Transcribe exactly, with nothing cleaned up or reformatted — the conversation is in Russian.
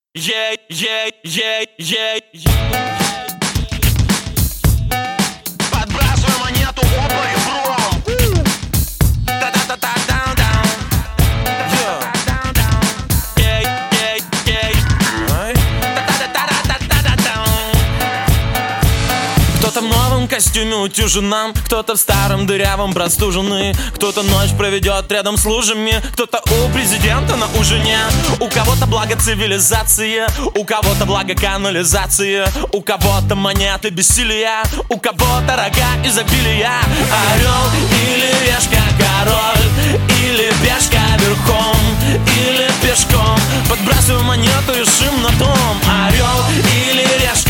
Yeah, yeah, yeah, yeah, yeah. Подбрасывай монету, опа, ребром. Та-та-та-та-даун-даун. Yeah, yeah, yeah. Та-та-та-та-та-та-даун. Кто-то в новом костюме утюженном, кто-то в старом дырявом простуженный, кто-то ночь проведет рядом с лужами, кто-то у президента на ужине. У кого-то благо цивилизации, у кого-то благо канализации, у кого-то монеты бессилия, у кого-то рога изобилия. Орел или решка, король или пешка верхом, или пешком. Подбрасывай монету, решим на том. Орел или решка,